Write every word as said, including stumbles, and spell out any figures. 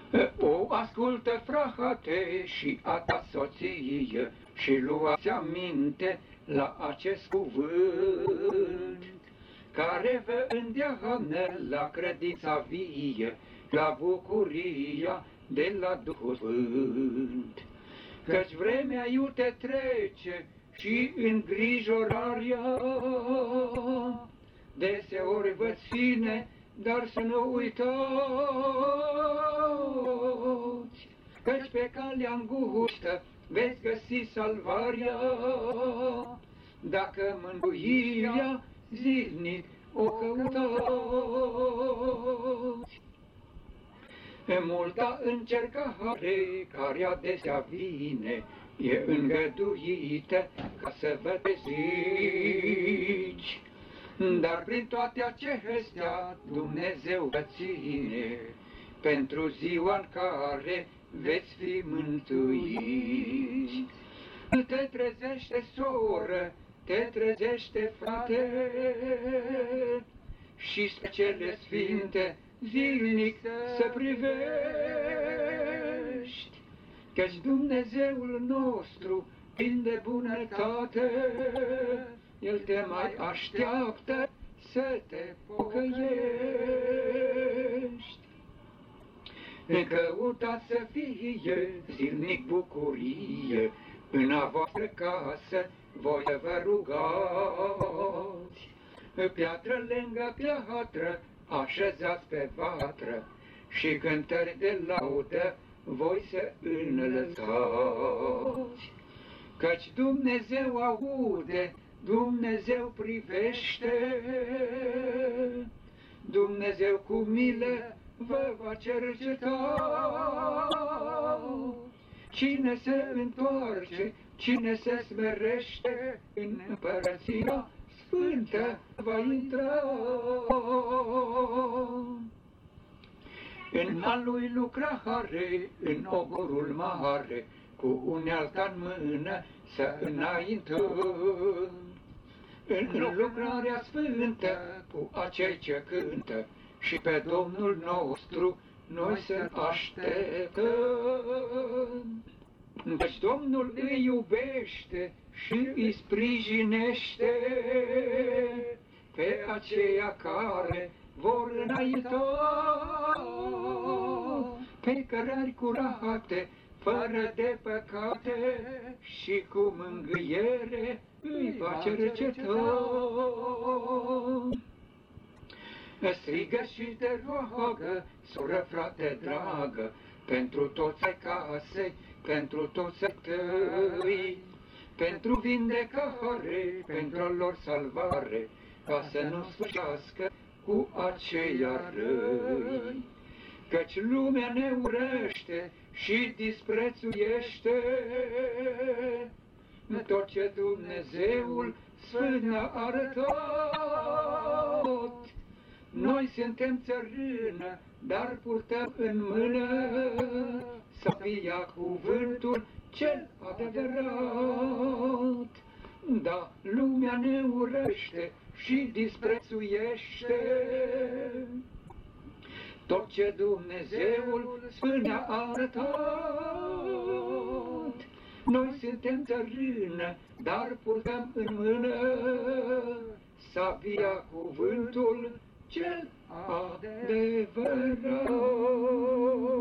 O, ascultă, frate, și a ta soție, și luați aminte la acest cuvânt, care vă îndeamnă la credința vie, la bucuria de la Duhul Sfânt. Căci vremea iute trece și îngrijorarea deseori vă ține, dar să nu uitați, căci pe calea îngustă veți găsi salvarea, dacă mântuirea zilnic o căutați. Multa încercare care adesea vine e îngăduită ca să vă treziți, dar prin toate acestea Dumnezeu vă ține pentru ziua în care veți fi mântuiți. Te trezește, soră, te trezește, frate, și spre cele sfinte zilnic să privești, căci Dumnezeul nostru, plin de bunătate, El te mai așteaptă să te pocăiești. Căutați să fie zilnic bucurie în a voastră casă, voi vă rugați. Piatră lângă piatră așezați pe vatră și cântări de laudă voi să înălțați. Căci Dumnezeu aude, Dumnezeu privește, Dumnezeu cu milă vă va cerceta. Cine se întoarce, cine se smerește în împărăția sfântă va intra. În a lui lucrare, în ogorul mare, cu unealta în mână să înaintăm. În lucrarea sfântă, cu acei ce cântă, și pe Domnul nostru noi să așteptăm. Deci Domnul îi iubește și îi sprijinește pe aceia care vor înainta pe cărări curate, fără de păcate, și cu mângâiere îi va cerceta. Strigă și te roagă, soră, frate dragă, pentru toți ai casei, pentru toți ai tăi, pentru vindecare, pentru a lor salvare, ca să nu sfârșească cu aceia răi. Căci lumea ne urăște și disprețuiește tot ce Dumnezeul Sfânt ne-a arătat. Noi suntem țărână, dar purtăm în mână sabia, cuvântul cel adevărat. Da, lumea ne urăște și disprețuiește tot ce Dumnezeul Sfânt ne-a arătat. Noi suntem țărână, dar purtăm în mână sabia, cuvântul cel adevărat.